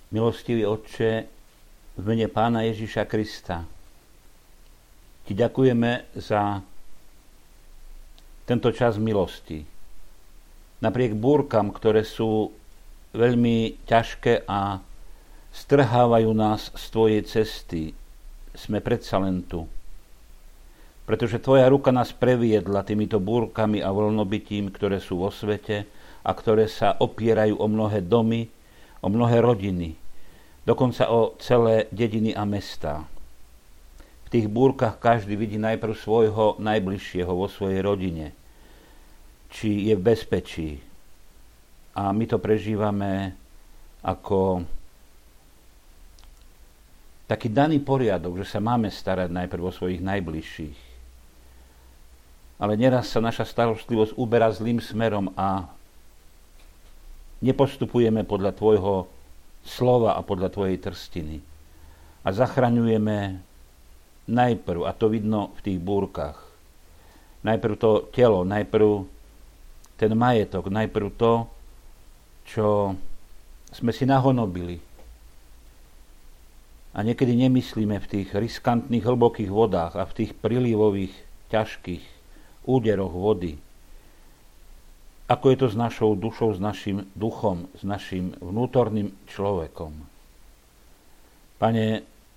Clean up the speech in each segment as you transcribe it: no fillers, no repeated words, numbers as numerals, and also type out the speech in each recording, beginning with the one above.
Milostivý Otče, v mene Pána Ježiša Krista Ti ďakujeme za tento čas milosti. Napriek búrkam, ktoré sú veľmi ťažké a strhávajú nás z Tvojej cesty, sme predsa len tu. Pretože Tvoja ruka nás previedla týmito búrkami a voľnobytím, ktoré sú vo svete a ktoré sa opierajú o mnohé domy, o mnohé rodiny, dokonca o celé dediny a mestá. V tých búrkach každý vidí najprv svojho najbližšieho vo svojej rodine, či je v bezpečí. A my to prežívame ako taký daný poriadok, že sa máme starať najprv o svojich najbližších. Ale neraz sa naša starostlivosť uberá zlým smerom a nepostupujeme podľa Tvojho slova a podľa Tvojej trstiny. A zachraňujeme najprv, a to vidno v tých búrkach, najprv to telo, najprv ten majetok, najprv to, čo sme si nahonobili. A niekedy nemyslíme v tých riskantných, hlbokých vodách a v tých prílivových, ťažkých úderoch vody. Ako je to s našou dušou, s našim duchom, s našim vnútorným človekom. Pane,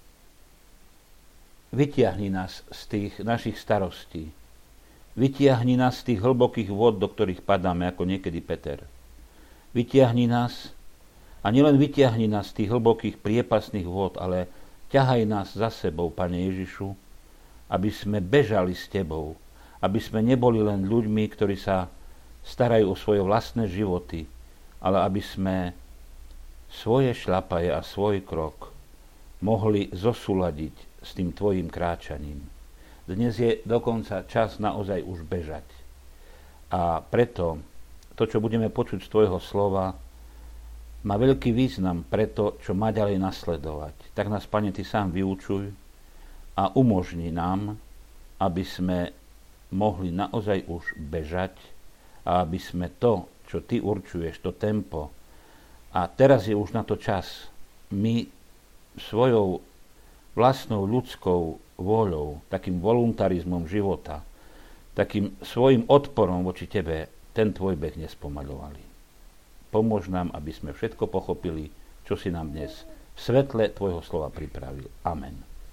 vytiahni nás z tých našich starostí. Vytiahni nás z tých hlbokých vôd, do ktorých padáme, ako niekedy Peter. Vytiahni nás, a nielen vytiahni nás z tých hlbokých priepasných vôd, ale ťahaj nás za sebou, Pane Ježišu, aby sme bežali s Tebou, aby sme neboli len ľuďmi, ktorí sa starajú o svoje vlastné životy, ale aby sme svoje šľapaje a svoj krok mohli zosúladiť s tým Tvojim kráčaním. Dnes je dokonca čas naozaj už bežať. A preto to, čo budeme počuť z Tvojho slova, má veľký význam pre to, čo má ďalej nasledovať. Tak nás, Pane, Ty sám vyučuj a umožni nám, aby sme mohli naozaj už bežať a aby sme to, čo Ty určuješ, to tempo, a teraz je už na to čas, my svojou vlastnou ľudskou vôľou, takým voluntarizmom života, takým svojim odporom voči Tebe, ten Tvoj beh nespomaľovali. Pomôž nám, aby sme všetko pochopili, čo si nám dnes v svetle Tvojho slova pripravil. Amen.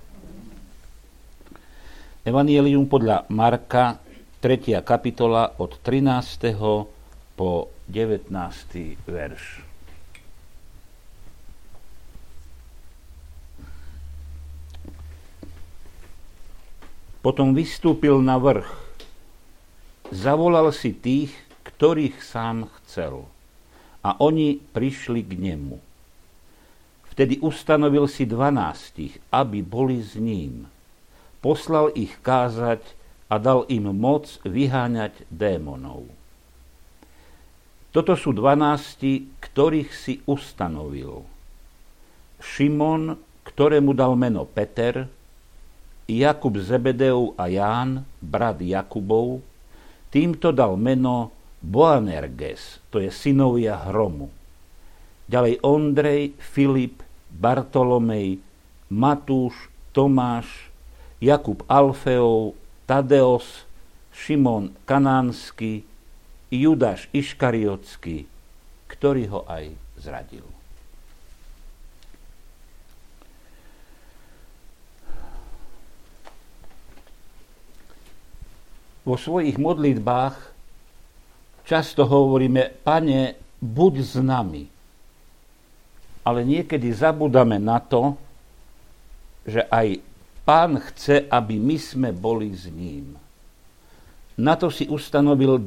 Evangelium podľa Marka, 3. kapitola od 13. po 19. verš. Potom vystúpil na vrch. Zavolal si tých, ktorých sám chcel. A oni prišli k nemu. Vtedy ustanovil si 12, aby boli s ním. Poslal ich kázať a dal im moc vyháňať démonov. Toto sú 12, ktorých si ustanovil. Šimon, ktorému dal meno Peter, Jakub Zebedejov a Ján, brat Jakubov, týmto dal meno Boanerges, to je synovia hromu. Ďalej Ondrej, Filip, Bartolomej, Matúš, Tomáš, Jakub Alfeov, Tadeos, Šimon Kanánsky, Judáš Iškariotský, ktorý ho aj zradil. Vo svojich modlitbách často hovoríme: Pane, buď s nami. Ale niekedy zabúdame na to, že aj Pán chce, aby my sme boli s ním. Na to si ustanovil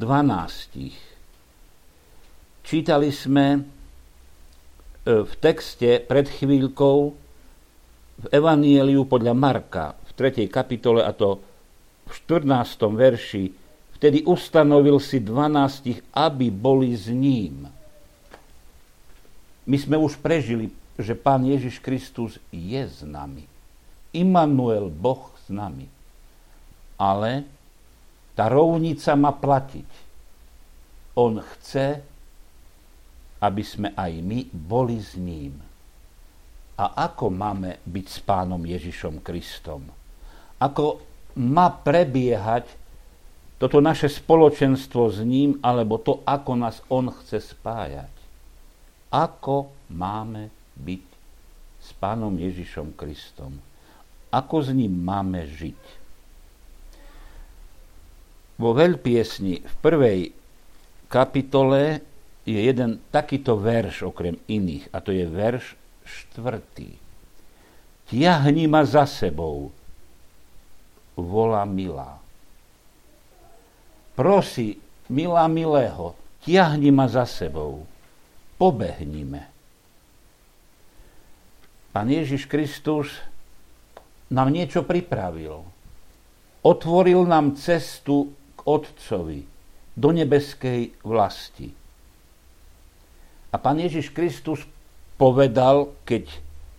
12. Čítali sme v texte pred chvíľkou v Evangeliu podľa Marka v 3. kapitole, a to v 14. verši. Vtedy ustanovil si 12, aby boli s ním. My sme už prežili, že Pán Ježiš Kristus je s nami. Immanuel, Boh s nami. Ale tá rovnica má platiť. On chce, aby sme aj my boli s ním. A ako máme byť s Pánom Ježišom Kristom? Ako má prebiehať toto naše spoločenstvo s ním, alebo to, ako nás on chce spájať? Ako máme byť s Pánom Ježišom Kristom? Ako s ním máme žiť? Vo veľpiesni v 1. kapitole je jeden takýto verš okrem iných, a to je verš 4. Tiahni ma za sebou, volá milá. Prosí, milá milého, tiahni ma za sebou, pobehnime. Pán Ježiš Kristus nám niečo pripravil. Otvoril nám cestu k Otcovi, do nebeskej vlasti. A Pán Ježiš Kristus povedal, keď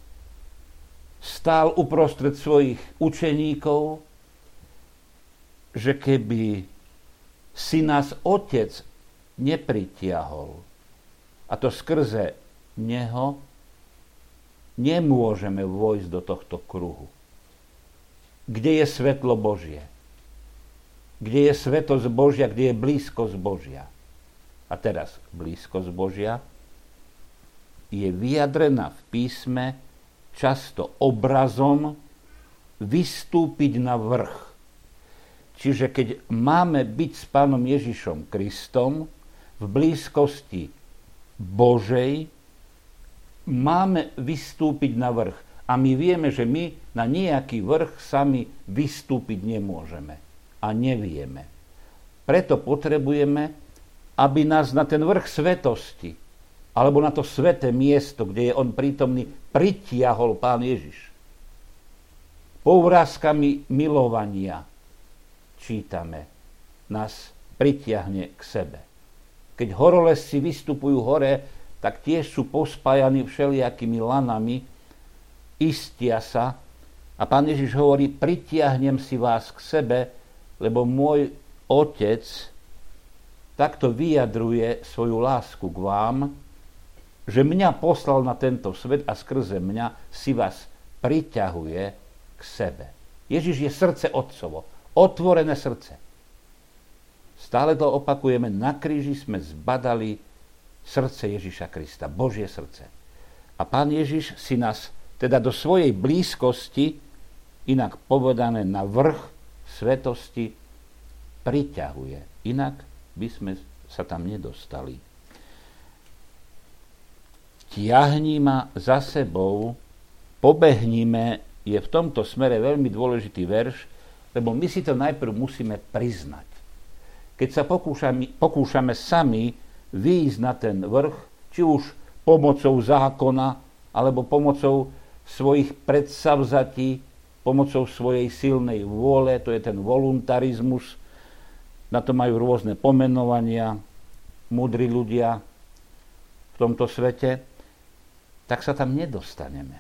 stál uprostred svojich učeníkov, že keby si nás Otec nepritiahol, a to skrze neho, nemôžeme vojsť do tohto kruhu. Kde je svetlo Božie? Kde je svetosť Božia? Kde je blízkosť Božia? A teraz blízkosť Božia je vyjadrená v písme často obrazom vystúpiť na vrch. Čiže keď máme byť s Pánom Ježišom Kristom v blízkosti Božej, máme vystúpiť na vrch. A my vieme, že my na nejaký vrch sami vystúpiť nemôžeme. A nevieme. Preto potrebujeme, aby nás na ten vrch svetosti, alebo na to sveté miesto, kde je on prítomný, pritiahol Pán Ježiš. Povrázkami milovania, čítame, nás pritiahne k sebe. Keď horolezci vystupujú hore, tak tiež sú pospájani všelijakými lanami, istia sa a Pán Ježiš hovorí, pritiahnem si vás k sebe, lebo môj Otec takto vyjadruje svoju lásku k vám, že mňa poslal na tento svet a skrze mňa si vás priťahuje k sebe. Ježiš je srdce Otcovo, otvorené srdce. Stále to opakujeme, na kríži sme zbadali srdce Ježiša Krista, Božie srdce. A Pán Ježiš si nás teda do svojej blízkosti, inak povedané na vrch svetosti, priťahuje. Inak by sme sa tam nedostali. Tiahni ma za sebou, pobehnime, je v tomto smere veľmi dôležitý verš, lebo my si to najprv musíme priznať. Keď sa pokúšame sami výjsť na ten vrch, či už pomocou zákona, alebo pomocou svojich predsavzatí, pomocou svojej silnej vôle, to je ten voluntarizmus, na to majú rôzne pomenovania, múdri ľudia v tomto svete, tak sa tam nedostaneme.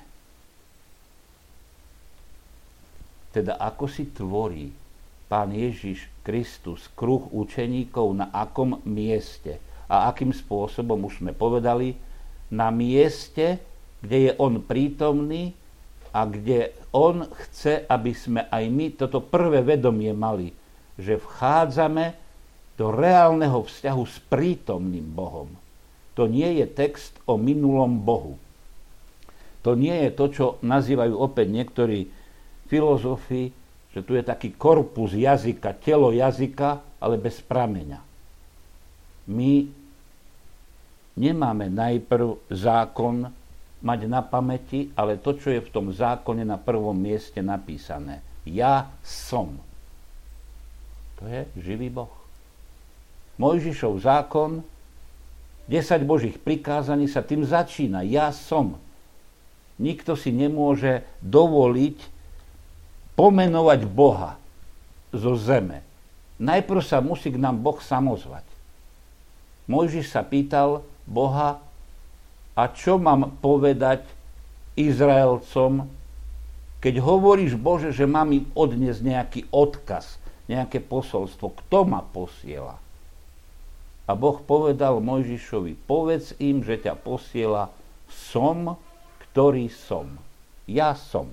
Teda ako si tvorí Pán Ježiš Kristus kruh učeníkov, na akom mieste a akým spôsobom, už sme povedali, na mieste, kde je on prítomný a kde on chce, aby sme aj my toto prvé vedomie mali, že vchádzame do reálneho vzťahu s prítomným Bohom. To nie je text o minulom Bohu. To nie je to, čo nazývajú opäť niektorí filozofi, že tu je taký korpus jazyka, telo jazyka, ale bez prameňa. My nemáme najprv zákon mať na pamäti, ale to, čo je v tom zákone na prvom mieste napísané. Ja som. To je živý Boh. Mojžišov zákon, 10 Božích prikázaní sa tým začína. Ja som. Nikto si nemôže dovoliť pomenovať Boha zo zeme. Najprv sa musí k nám Boh samozvať. Mojžiš sa pýtal Boha, a čo mám povedať Izraelcom, keď hovoríš, Bože, že mám im odniesť nejaký odkaz, nejaké posolstvo, kto ma posiela? A Boh povedal Mojžišovi, povedz im, že ťa posiela som, ktorý som. Ja som.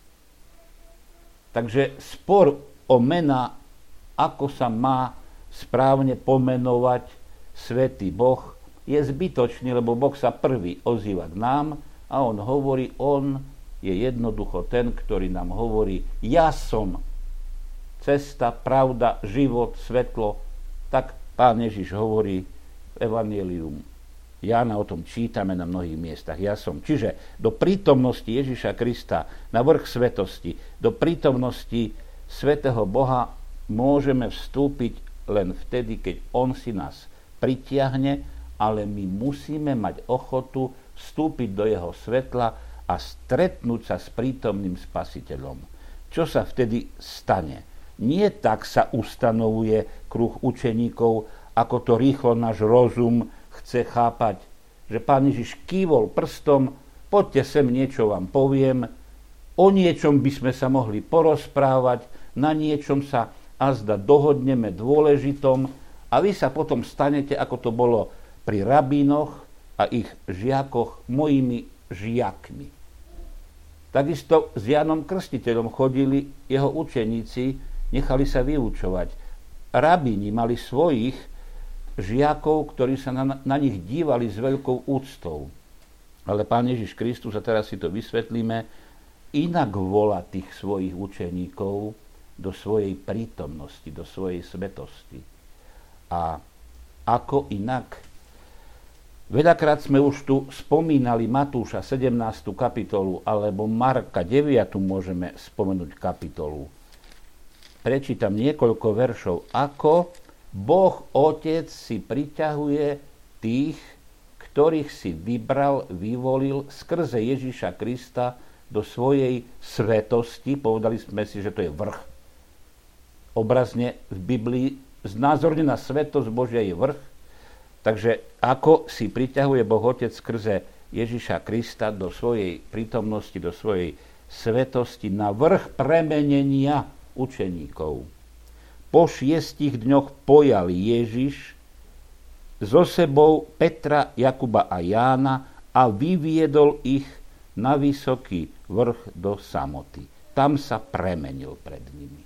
Takže spor o mená, ako sa má správne pomenovať svätý Boh, je zbytočný, lebo Boh sa prvý ozýva k nám a on hovorí, on je jednoducho ten, ktorý nám hovorí, ja som cesta, pravda, život, svetlo. Tak Pán Ježiš hovorí v Evanjelium Jána, o tom čítame na mnohých miestach. Ja som. Čiže do prítomnosti Ježiša Krista, na vrch svetosti, do prítomnosti svätého Boha môžeme vstúpiť len vtedy, keď on si nás pritiahne, ale my musíme mať ochotu vstúpiť do jeho svetla a stretnúť sa s prítomným Spasiteľom. Čo sa vtedy stane? Nie tak sa ustanovuje kruh učeníkov, ako to rýchlo náš rozum chce chápať, že Pán Ježiš kývol prstom, poďte sem, niečo vám poviem, o niečom by sme sa mohli porozprávať, na niečom sa azda dohodneme dôležitom a vy sa potom stanete, ako to bolo pri rabínoch a ich žiakoch, mojimi žiakmi. Takisto s Jánom Krstiteľom chodili jeho učeníci, nechali sa vyučovať. Rabíni mali svojich žiakov, ktorí sa na nich dívali s veľkou úctou. Ale Pán Ježiš Kristus, a teraz si to vysvetlíme, inak volá tých svojich učeníkov do svojej prítomnosti, do svojej svetosti. A ako inak? Veľakrát sme už tu spomínali Matúša 17. kapitolu, alebo Marka 9. môžeme spomenúť kapitolu. Prečítam niekoľko veršov, ako Boh Otec si priťahuje tých, ktorých si vybral, vyvolil skrze Ježiša Krista do svojej svetosti. Povedali sme si, že to je vrch. Obrazne v Biblii znázornená svetosť Božia je vrch. Takže ako si priťahuje Boh Otec skrze Ježiša Krista do svojej prítomnosti, do svojej svetosti na vrch premenenia učeníkov. Po 6 dňoch pojal Ježiš so sebou Petra, Jakuba a Jána a vyviedol ich na vysoký vrch do samoty. Tam sa premenil pred nimi.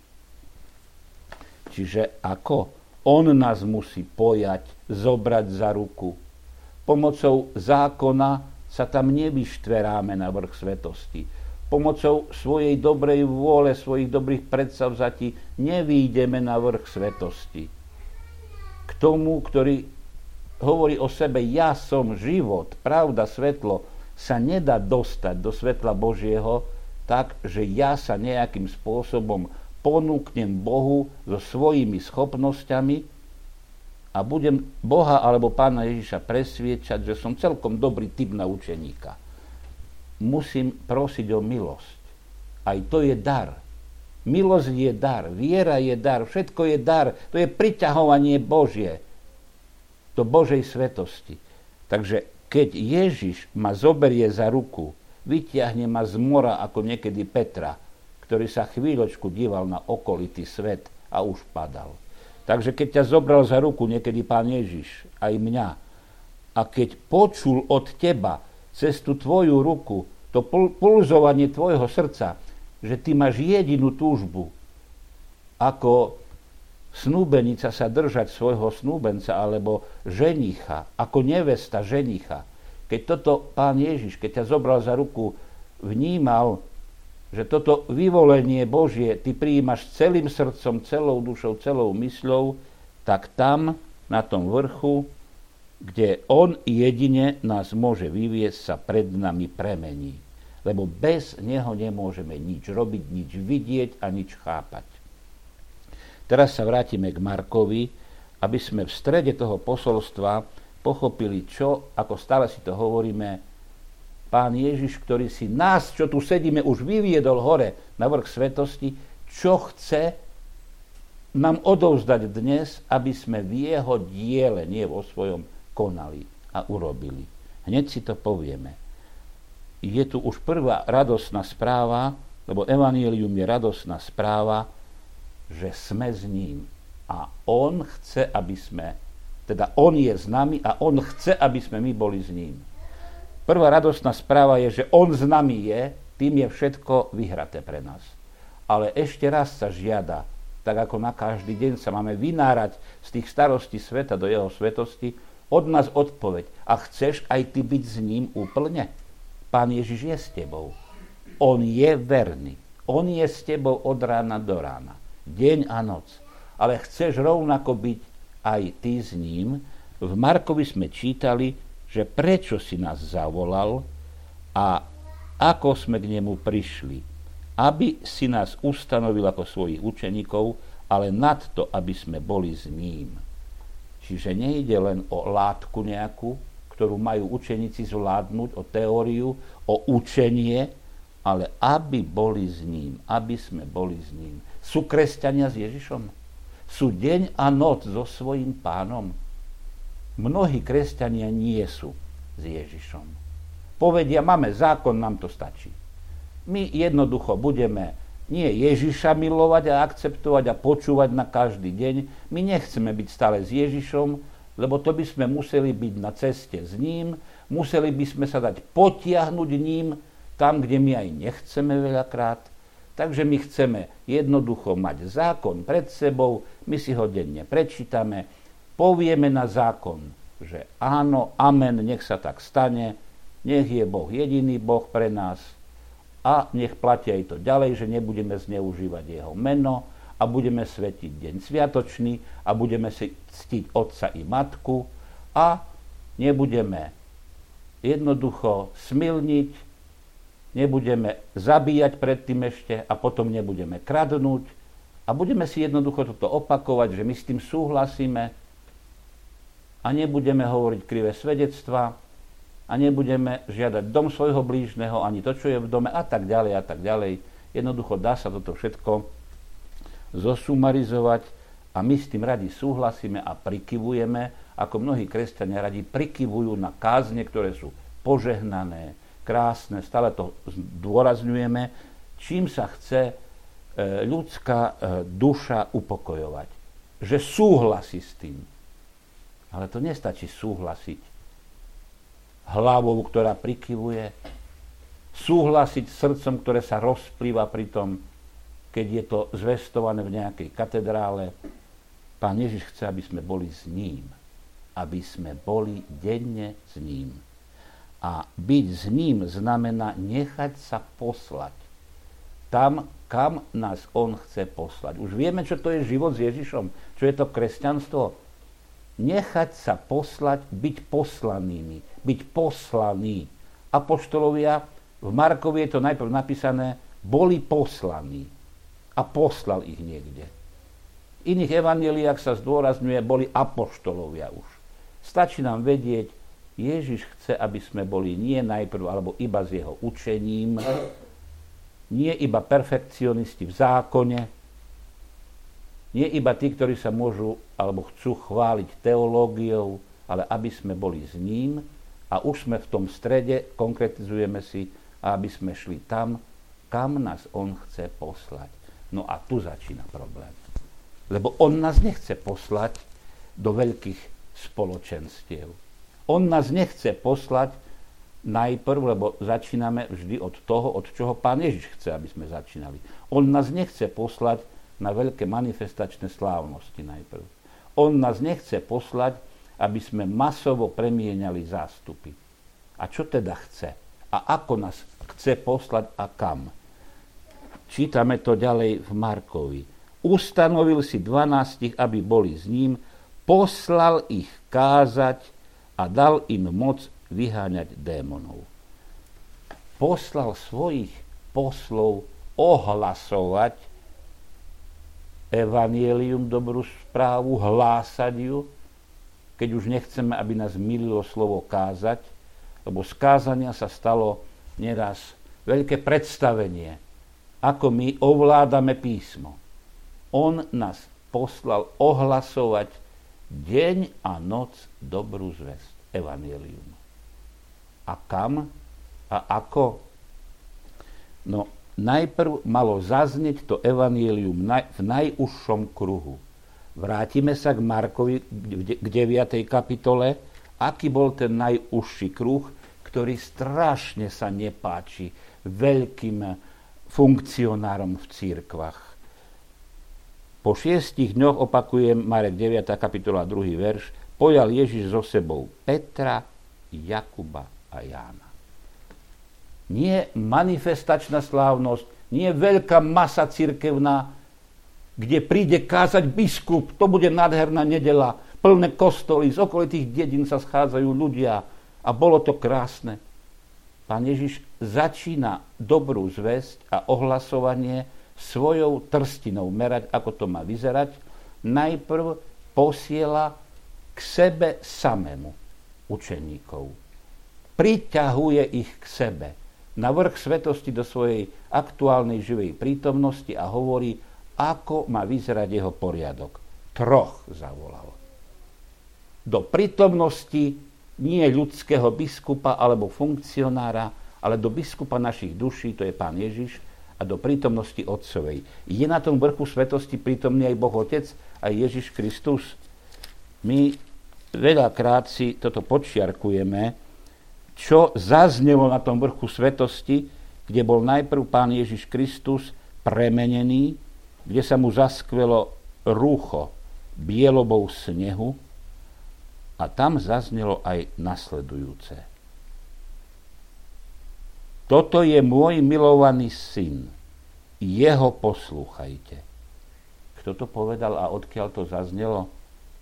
Čiže ako? On nás musí pojať, zobrať za ruku. Pomocou zákona sa tam nevyštveráme na vrch svetosti. Pomocou svojej dobrej vôle, svojich dobrých predsavzatí nevýjdeme na vrch svetosti. K tomu, ktorý hovorí o sebe, ja som život, pravda, svetlo, sa nedá dostať do svetla Božieho tak, že ja sa nejakým spôsobom ponúknem Bohu so svojimi schopnosťami a budem Boha alebo Pána Ježiša presviedčať, že som celkom dobrý typ na učeníka. Musím prosiť o milosť. Aj to je dar. Milosť je dar, viera je dar, všetko je dar. To je priťahovanie Božie do Božej svetosti. Takže keď Ježiš ma zoberie za ruku, vytiahne ma z mora ako niekedy Petra, ktorý sa chvíľočku díval na okolitý svet a už padal. Takže keď ťa zobral za ruku niekedy Pán Ježiš, aj mňa, a keď počul od teba cez tú tvoju ruku to pulzovanie tvojho srdca, že ty máš jedinú túžbu, ako snúbenica sa držať svojho snúbenca alebo ženicha, ako nevesta ženicha. Keď toto Pán Ježiš, keď ťa zobral za ruku, vnímal, že toto vyvolenie Božie ty prijímaš celým srdcom, celou dušou, celou mysľou, tak tam, na tom vrchu, kde on jedine nás môže vyviesť, sa pred nami premení. Lebo bez neho nemôžeme nič robiť, nič vidieť a nič chápať. Teraz sa vrátime k Markovi, aby sme v strede toho posolstva pochopili, čo, ako stále si to hovoríme, Pán Ježiš, ktorý si nás, čo tu sedíme, už vyviedol hore na vrch svetosti, čo chce nám odovzdať dnes, aby sme v jeho diele, nie vo svojom, konali a urobili. Hneď si to povieme. Je tu už prvá radosná správa, lebo evanjelium je radosná správa, že sme s ním. A on chce, aby sme, teda on je s nami a on chce, aby sme my boli s ním. Prvá radostná správa je, že on s nami je, tým je všetko vyhraté pre nás. Ale ešte raz sa žiada, tak ako na každý deň sa máme vynárať z tých starostí sveta do jeho svetosti, od nás odpoveď. A chceš aj ty byť s ním úplne? Pán Ježiš je s tebou. On je verný. On je s tebou od rána do rána. Deň a noc. Ale chceš rovnako byť aj ty s ním? V Markovi sme čítali, že prečo si nás zavolal a ako sme k nemu prišli. Aby si nás ustanovil ako svojich učeníkov, ale nad to, aby sme boli s ním. Čiže nejde len o látku nejakú, ktorú majú učeníci zvládnuť, o teóriu, o učenie, ale aby boli s ním, aby sme boli s ním. Sú kresťania s Ježišom? Sú deň a noc so svojím pánom? Mnohí kresťania nie sú s Ježišom. Povedia, máme zákon, nám to stačí. My jednoducho budeme nie Ježiša milovať a akceptovať a počúvať na každý deň. My nechceme byť stále s Ježišom, lebo to by sme museli byť na ceste s ním, museli by sme sa dať potiahnuť ním tam, kde my aj nechceme veľakrát. Takže my chceme jednoducho mať zákon pred sebou, my si ho denne prečítame, povieme na zákon, že áno, amen, nech sa tak stane, nech je Boh jediný Boh pre nás, a nech platí aj to ďalej, že nebudeme zneužívať jeho meno a budeme svetiť deň sviatočný a budeme si ctiť otca i matku a nebudeme jednoducho smilniť, nebudeme zabíjať predtým ešte a potom nebudeme kradnúť a budeme si jednoducho toto opakovať, že my s tým súhlasíme a nebudeme hovoriť krivé svedectvá, a nebudeme žiadať dom svojho blížneho, ani to, čo je v dome, a tak ďalej, a tak ďalej. Jednoducho dá sa toto všetko zosumarizovať a my s tým radi súhlasíme a prikyvujeme, ako mnohí kresťania radi prikyvujú na kázne, ktoré sú požehnané, krásne, stále to zdôrazňujeme, čím sa chce ľudská duša upokojovať. Že súhlasí s tým. Ale to nestačí súhlasiť hlavou, ktorá prikyvuje, súhlasiť srdcom, ktoré sa rozplýva pri tom, keď je to zvestované v nejakej katedrále. Pán Ježiš chce, aby sme boli s ním. Aby sme boli denne s ním. A byť s ním znamená nechať sa poslať tam, kam nás on chce poslať. Už vieme, čo to je život s Ježišom, čo je to kresťanstvo. Nechať sa poslať, byť poslanými, byť poslaní. Apoštolovia, v Markovi je to najprv napísané, boli poslaní a poslal ich niekde. V iných evanjeliách sa zdôrazňuje, boli apoštolovia už. Stačí nám vedieť, Ježiš chce, aby sme boli nie najprv, alebo iba s jeho učením, nie iba perfekcionisti v zákone, nie iba tí, ktorí sa môžu alebo chcú chváliť teológiou, ale aby sme boli s ním a už sme v tom strede, konkretizujeme si, aby sme šli tam, kam nás on chce poslať. No a tu začína problém. Lebo on nás nechce poslať do veľkých spoločenstiev. On nás nechce poslať najprv, lebo začíname vždy od toho, od čoho Pán Ježiš chce, aby sme začínali. On nás nechce poslať na veľké manifestačné slávnosti najprv. On nás nechce poslať, aby sme masovo premieňali zástupy. A čo teda chce? A ako nás chce poslať a kam? Čítame to ďalej v Markovi. Ustanovil si 12, aby boli s ním, poslal ich kázať a dal im moc vyháňať démonov. Poslal svojich poslov ohlasovať evanjelium, dobrú správu, hlásať ju, keď už nechceme, aby nás mýlilo slovo kázať, lebo z kázania sa stalo neraz veľké predstavenie, ako my ovládame písmo. On nás poslal ohlasovať deň a noc dobrú zvesť, evanjelium. A kam? A ako? No, najprv malo zaznieť to evanjelium v najúžšom kruhu. Vrátime sa k Markovi, k 9. kapitole. Aký bol ten najúžší kruh, ktorý strašne sa nepáči veľkým funkcionárom v cirkvách. Po 6 dňoch, opakujem, Marek 9. kapitola 2. verš, pojal Ježiš so sebou Petra, Jakuba a Jána. Nie manifestačná slávnosť, nie veľká masa cirkevná, kde príde kázať biskup, to bude nádherná nedeľa, plné kostoly, z okolitých dedín sa schádzajú ľudia a bolo to krásne. Pán Ježiš začína dobrú zvesť a ohlasovanie svojou trstinou merať, ako to má vyzerať. Najprv posiela k sebe samému učeníkov. Priťahuje ich k sebe na vrch svetosti do svojej aktuálnej živej prítomnosti a hovorí, ako má vyzerať jeho poriadok. 3 zavolal. Do prítomnosti nie ľudského biskupa alebo funkcionára, ale do biskupa našich duší, to je Pán Ježiš, a do prítomnosti Otcovej. Je na tom vrchu svetosti prítomný aj Boh Otec, aj Ježiš Kristus. My veľakrát si toto podčiarkujeme, čo zaznelo na tom vrchu svetosti, kde bol najprv Pán Ježiš Kristus premenený, kde sa mu zaskvelo rúcho bielobou snehu a tam zaznelo aj nasledujúce. Toto je môj milovaný syn, jeho poslúchajte. Kto to povedal a odkiaľ to zaznelo?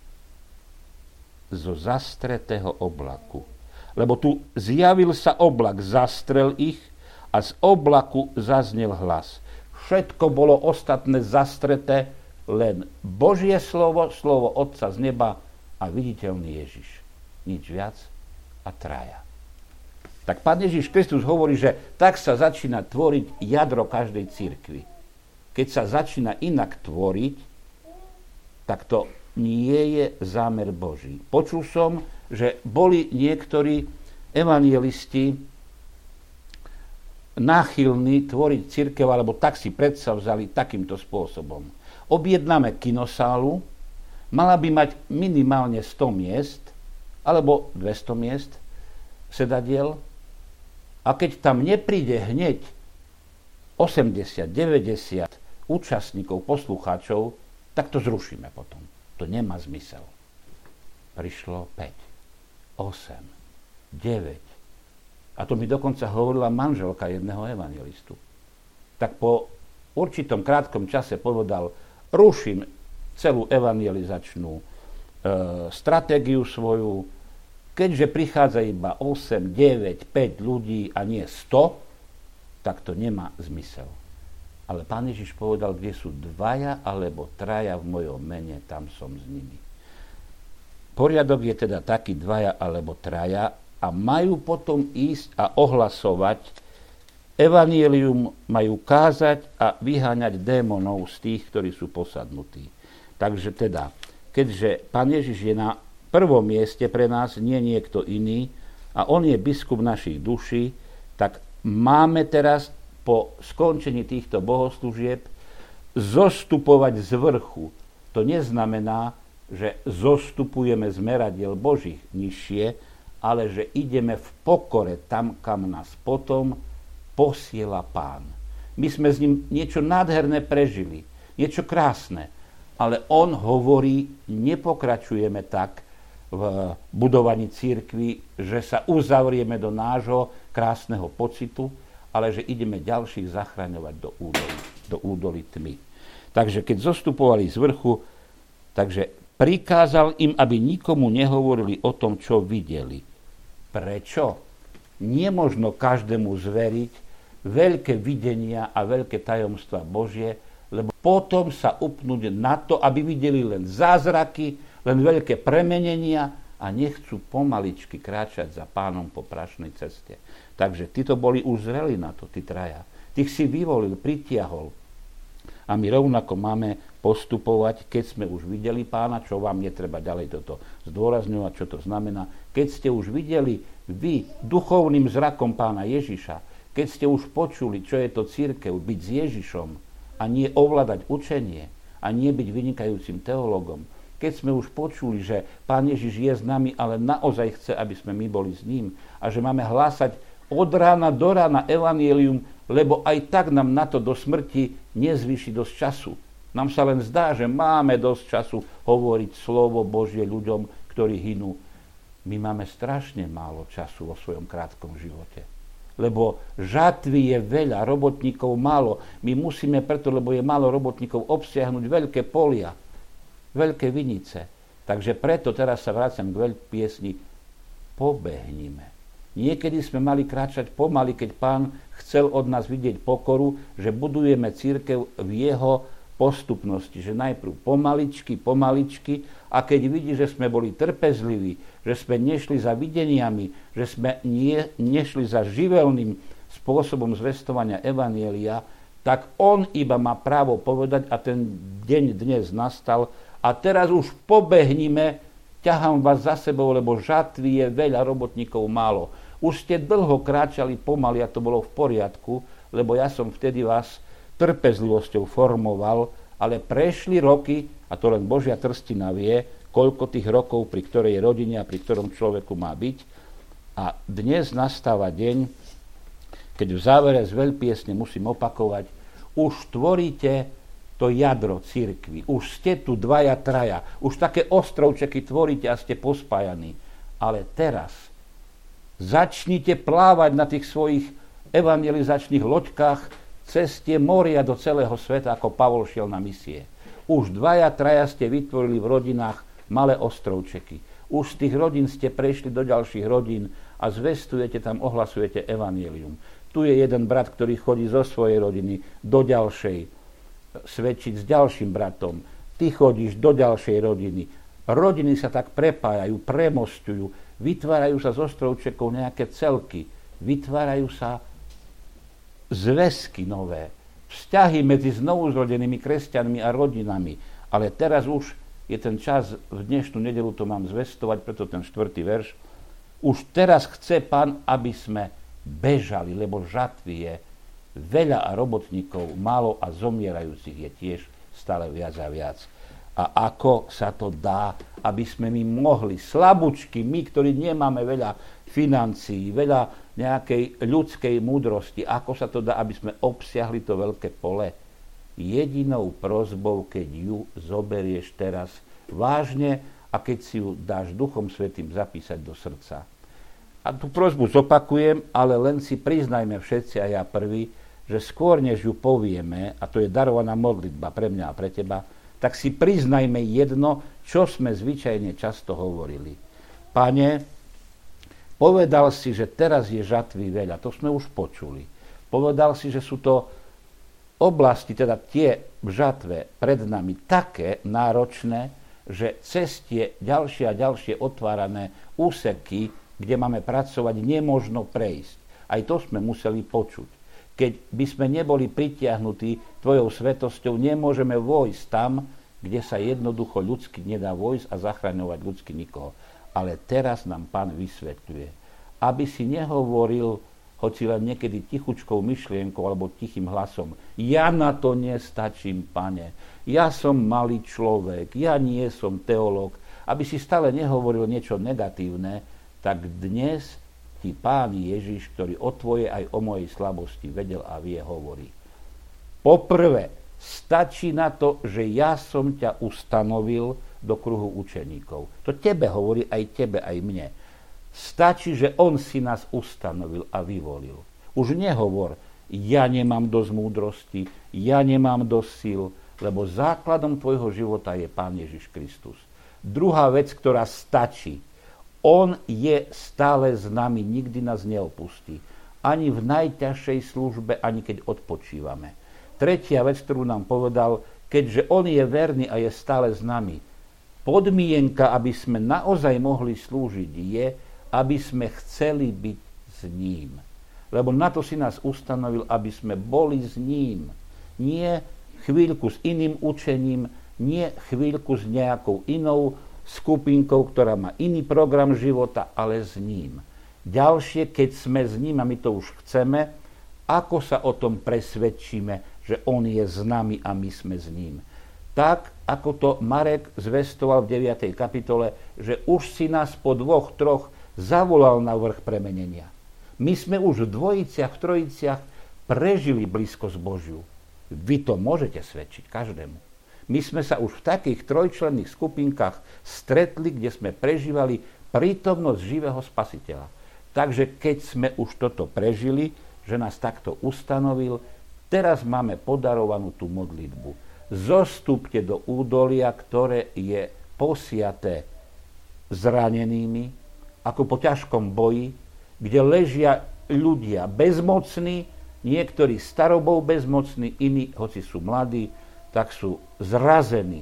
Zo zastretého oblaku. Lebo tu zjavil sa oblak, zastrel ich a z oblaku zaznel hlas. Všetko bolo ostatné zastreté, len Božie slovo, slovo Otca z neba a viditeľný Ježiš. Nič viac a 3. Tak Pán Ježiš Kristus hovorí, že tak sa začína tvoriť jadro každej cirkvi. Keď sa začína inak tvoriť, tak to nie je zámer Boží. Počul som, že boli niektorí evangelisti náchylní tvoriť cirkev, alebo tak si predsavzali takýmto spôsobom. Objednáme kinosálu, mala by mať minimálne 100 miest, alebo 200 miest sedadiel, a keď tam nepríde hneď 80-90 účastníkov, poslucháčov, tak to zrušíme potom. To nemá zmysel. Prišlo 5, 8, 9. A to mi dokonca hovorila manželka jedného evangelistu. Tak po určitom krátkom čase povedal, ruším celú evangelizačnú stratégiu svoju, keďže prichádza iba 8, 9, 5 ľudí a nie 100, tak to nemá zmysel. Ale Pán Ježiš povedal, kde sú 2 alebo 3 v mojom mene, tam som s nimi. Poriadok je teda taký 2 alebo 3 a majú potom ísť a ohlasovať evanjelium, majú kázať a vyháňať démonov z tých, ktorí sú posadnutí. Takže teda, keďže Pán Ježiš je na prvom mieste pre nás, nie niekto iný, a on je biskup našich duší, tak máme teraz po skončení týchto bohoslúžieb zostupovať z vrchu. To neznamená, že zostupujeme z meradiel Božích nižšie, ale že ideme v pokore tam, kam nás potom posiela Pán. My sme s ním niečo nádherné prežili, niečo krásne, ale on hovorí, nepokračujeme tak v budovaní cirkvi, že sa uzavrieme do nášho krásneho pocitu, ale že ideme ďalších zachraňovať do údolí tmy. Takže keď zostupovali z vrchu, takže prikázal im, aby nikomu nehovorili o tom, čo videli. Prečo? Nemožno každému zveriť veľké videnia a veľké tajomstvá Božie, lebo potom sa upnúť na to, aby videli len zázraky, len veľké premenenia a nechcú pomaličky kráčať za Pánom po prašnej ceste. Takže títo boli už zreli na to, tí 3. Tých si vyvolil, pritiahol. A my rovnako máme postupovať, keď sme už videli Pána, čo vám netreba ďalej toto zdôrazňovať, čo to znamená. Keď ste už videli vy duchovným zrakom Pána Ježiša, keď ste už počuli, čo je to cirkev, byť s Ježišom a nie ovládať učenie a nie byť vynikajúcim teológom, keď sme už počuli, že Pán Ježiš je s nami, ale naozaj chce, aby sme my boli s ním a že máme hlásať od rána do rána evanjelium, lebo aj tak nám na to do smrti nezvýši dosť času. Nám sa len zdá, že máme dosť času hovoriť slovo Božie ľuďom, ktorí hynú. My máme strašne málo času vo svojom krátkom živote. Lebo žatvy je veľa, robotníkov málo. My musíme preto, lebo je málo robotníkov, obsiahnuť veľké polia, veľké vinice. Takže preto teraz sa vraciam k piesni Pobehnime. Niekedy sme mali kráčať pomaly, keď Pán chcel od nás vidieť pokoru, že budujeme cirkev v jeho postupnosti, že najprv pomaličky a keď vidí, že sme boli trpezliví, že sme nešli za videniami, že sme nešli za živelným spôsobom zvestovania evanjelia, tak on iba má právo povedať a ten deň dnes nastal a teraz už pobehnime, ťahám vás za sebou, lebo žatvy je veľa, robotníkov málo. Už ste dlho kráčali pomaly a to bolo v poriadku, lebo ja som vtedy vás trpezlivosťou formoval, ale prešli roky, a to len Božia trstina vie, koľko tých rokov pri ktorej rodine a pri ktorom človeku má byť. A dnes nastáva deň, keď v závere z veľpiesne musím opakovať, už tvoríte to jadro cirkvi, už ste tu dvaja, traja, už také ostrovčeky tvoríte a ste pospájaní. Ale teraz začnite plávať na tých svojich evangelizačných loďkách cez tie moria do celého sveta, ako Pavol šiel na misie. Už dvaja, traja ste vytvorili v rodinách malé ostrovčeky. Už z tých rodín ste prešli do ďalších rodín a zvestujete tam, ohlasujete evanjelium. Tu je jeden brat, ktorý chodí zo svojej rodiny do ďalšej, svedčiť s ďalším bratom. Ty chodíš do ďalšej rodiny. Rodiny sa tak prepájajú, premostujú, vytvárajú sa z ostrovčekov nejaké celky, vytvárajú sa zväzky nové, vzťahy medzi znovuzrodenými kresťanmi a rodinami. Ale teraz už je ten čas, v dnešnú nedeľu to mám zvestovať, preto ten 4. verš. Už teraz chce Pán, aby sme bežali, lebo žatvy je veľa a robotníkov málo a zomierajúcich je tiež stále viac a viac. A ako sa to dá, aby sme my mohli, slabúčky, my, ktorí nemáme veľa financií, veľa nejakej ľudskej múdrosti, ako sa to dá, aby sme obsiahli to veľké pole. Jedinou prosbou, keď ju zoberieš teraz vážne a keď si ju dáš Duchom Svätým zapísať do srdca. A tú prosbu zopakujem, ale len si priznajme všetci a ja prvý, že skôr než ju povieme, a to je darovaná modlitba pre mňa a pre teba, tak si priznajme jedno, čo sme zvyčajne často hovorili. Pane, povedal si, že teraz je žatvy veľa, to sme už počuli. Povedal si, že sú to oblasti, teda tie v žatve pred nami také náročné, že cez tie ďalšie a ďalšie otvárané úseky, kde máme pracovať, nemožno prejsť. Aj to sme museli počuť. Keď by sme neboli pritiahnutí tvojou svetosťou, nemôžeme vojsť tam, kde sa jednoducho ľudsky nedá vojsť a zachraňovať ľudsky nikoho. Ale teraz nám Pán vysvetľuje, aby si nehovoril, hoci len niekedy tichučkou myšlienkou alebo tichým hlasom, ja na to nestačím, Pane, ja som malý človek, ja nie som teológ, aby si stále nehovoril niečo negatívne, tak dnes ti Pán Ježiš, ktorý o tvojej aj o mojej slabosti vedel a vie, hovorí. Poprvé, stačí na to, že ja som ťa ustanovil do kruhu učeníkov. To tebe hovorí, aj tebe, aj mne. Stačí, že on si nás ustanovil a vyvolil. Už nehovor, ja nemám dosť múdrosti, ja nemám dosť síl, lebo základom tvojho života je Pán Ježiš Kristus. Druhá vec, ktorá stačí, on je stále s nami, nikdy nás neopustí. Ani v najťažšej službe, ani keď odpočívame. Tretia vec, ktorú nám povedal, keďže on je verný a je stále s nami, podmienka, aby sme naozaj mohli slúžiť, je, aby sme chceli byť s ním. Lebo na to si nás ustanovil, aby sme boli s ním. Nie chvíľku s iným učením, nie chvíľku s nejakou inou skupinkou, ktorá má iný program života, ale s ním. Ďalšie, keď sme s ním, a my to už chceme, ako sa o tom presvedčíme, že on je s nami a my sme s ním. tak, ako to Marek zvestoval v 9. kapitole, že už si nás po 2-3 zavolal na vrch premenenia. My sme už v dvojiciach, v trojiciach prežili blízkosť Božiu. Vy to môžete svedčiť každému. My sme sa už v takých trojčlenných skupinkách stretli, kde sme prežívali prítomnosť živého Spasiteľa. Takže keď sme už toto prežili, že nás takto ustanovil, teraz máme podarovanú tú modlitbu. Zostúpte do údolia, ktoré je posiaté zranenými, ako po ťažkom boji, kde ležia ľudia bezmocní, niektorí starobou bezmocní, iní, hoci sú mladí, tak sú zrazení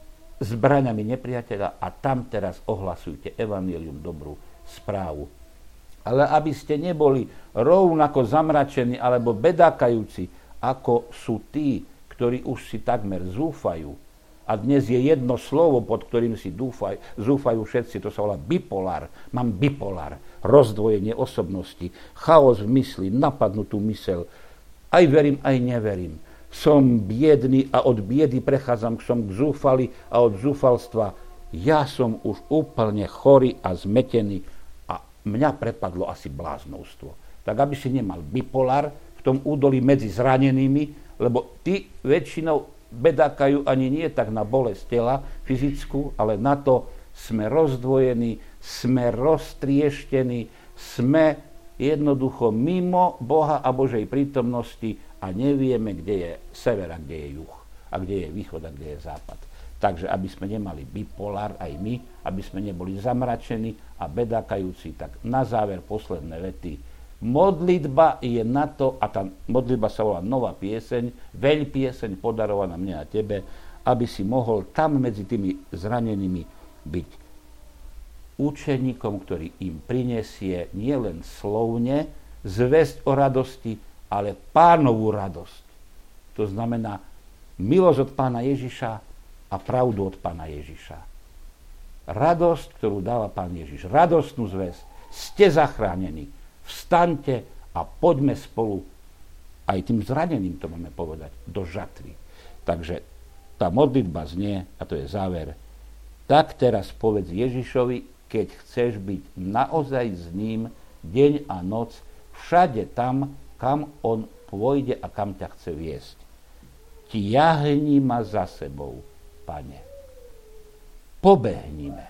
zbraňami nepriateľa a tam teraz ohlasujte evanjelium, dobrú správu. Ale aby ste neboli rovnako zamračení alebo bedákajúci, ako sú tí, ktorí už si takmer zúfajú. A dnes je jedno slovo, pod ktorým si zúfajú všetci, to sa volá bipolár. Mám bipolár, rozdvojenie osobnosti, chaos v mysli, napadnutú myseľ. Aj verím, aj neverím. Som biedný a od biedy prechádzam k zúfali a od zúfalstva ja som už úplne chorý a zmetený a mňa prepadlo asi bláznovstvo. Tak aby si nemal bipolár v tom údolí medzi zranenými, lebo tí väčšinou bedákajú ani nie tak na bolesť tela fyzickú, ale na to sme rozdvojení, sme roztrieštení, sme jednoducho mimo Boha a Božej prítomnosti a nevieme, kde je sever a kde je juh, a kde je východ a kde je západ. Takže aby sme nemali bipolár aj my, aby sme neboli zamračení a bedákajúci, tak na záver posledné vety. Modlitba je na to, a tá modlitba sa volá Nová pieseň, veľ pieseň podarovaná mne a tebe, aby si mohol tam medzi tými zranenými byť učeníkom, ktorý im prinesie nielen slovne zvesť o radosti, ale Pánovú radosť. To znamená milosť od Pána Ježiša a pravdu od Pána Ježiša. Radosť, ktorú dáva Pán Ježiš. Radostnú zvesť. Ste zachránení. Vstaňte a poďme spolu, aj tým zraneným to máme povedať, do žatvy. Takže tá modlitba znie, a to je záver, tak teraz povedz Ježišovi, keď chceš byť naozaj s ním deň a noc, všade tam, kam on pôjde a kam ťa chce viesť. Tiahni ma za sebou, Pane. Pobehnime.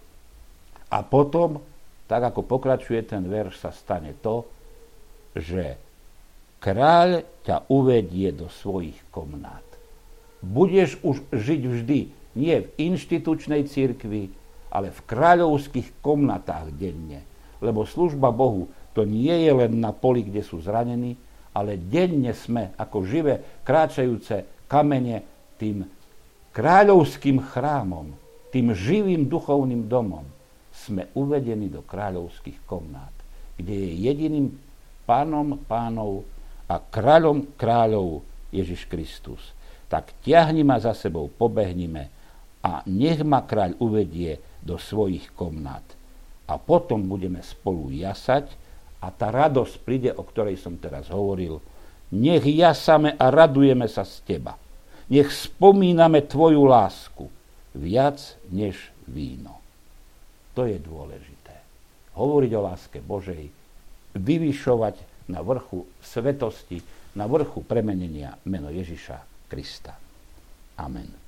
A potom, tak ako pokračuje ten verš, sa stane to, že kráľ ťa uvedie do svojich komnát. Budeš už žiť vždy, nie v inštitučnej cirkvi, ale v kráľovských komnatách denne. Lebo služba Bohu to nie je len na poli, kde sú zranení, ale denne sme ako živé, kráčajúce kamene tým kráľovským chrámom, tým živým duchovným domom. Sme uvedení do kráľovských komnát, kde je jediným pánom pánov a kráľom kráľov Ježiš Kristus. Tak ťahni ma za sebou, pobehnime a nech ma kráľ uvedie do svojich komnát. A potom budeme spolu jasať a tá radosť príde, o ktorej som teraz hovoril. Nech jasame a radujeme sa z teba. Nech spomíname tvoju lásku viac než víno. To je dôležité. Hovoriť o láske Božej, vyvyšovať na vrchu svetosti, na vrchu premenenia meno Ježiša Krista. Amen.